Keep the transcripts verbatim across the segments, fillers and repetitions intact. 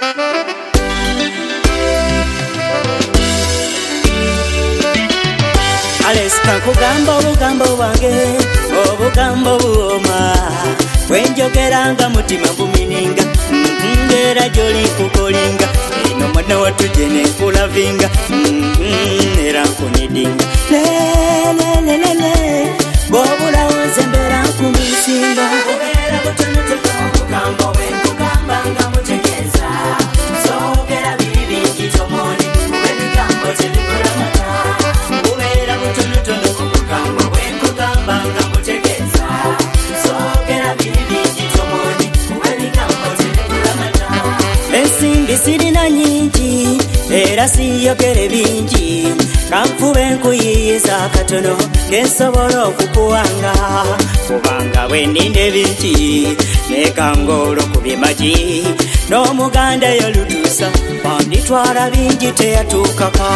Aleska kugamba obugambo bwange obugambo buoma wenjogeranga mutima bumininga ngera joli kukolinga eno mwana watuje nekulavinga era nkunidinga lelelelele bobulawo zembera nkumisinga obera butonotono obugambo bwenkugamba nga mutegeeza soogera biri bingi tomoni ebigambo tebikulamata obera butonotono obugambo bwenkugamba nga mutegeeza soogera biri bingi tomoni ebigambo tebikulamata ensimbi sirina nyingi era siyogere bingi kanfube nkuyiyiza katono kensobola okukuwanga kubanga bweninde bingi nekangolo kubyemagi n'omuganda yolutuusa wanditwala bingi teyatuukaka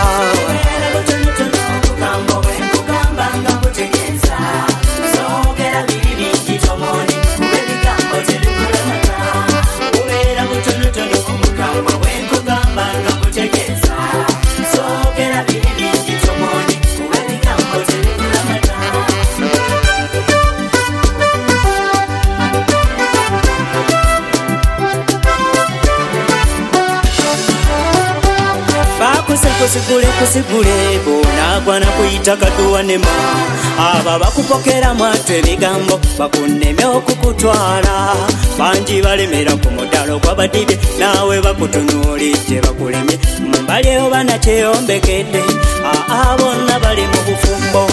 kusigule kusigule bonagwana kuyita kaduwanema aba bakupokera mwatu ebigambo bakuneme okukutwala bangi balemera ku mudalo gw'abadibye nawe bakutunuulidde bakulemye mbalyeyo banakyeyombekedde aa bonna bali mu bufumbo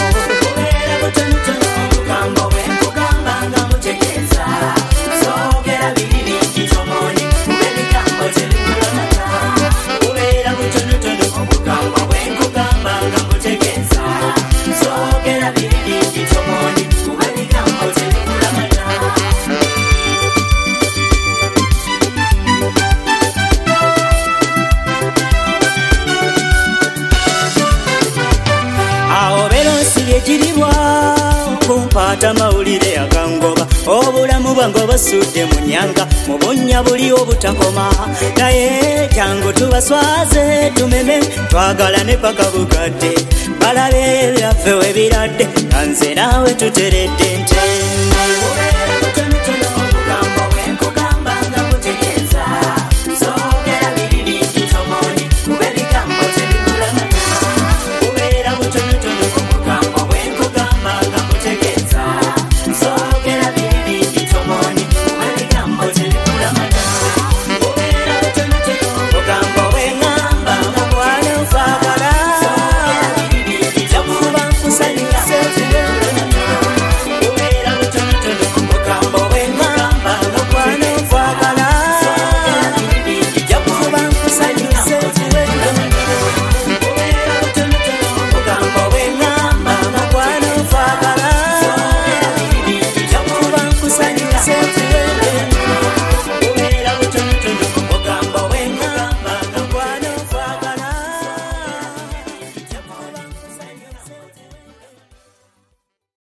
kumpata mawulire agangoba obulamu bwange basudde mu nyanga mu bunnya buli obutakoma naye jangu tubaswaze tumeme twagalane paka bukadde balabe byaffe webiradde kanze naawe tuteredde nte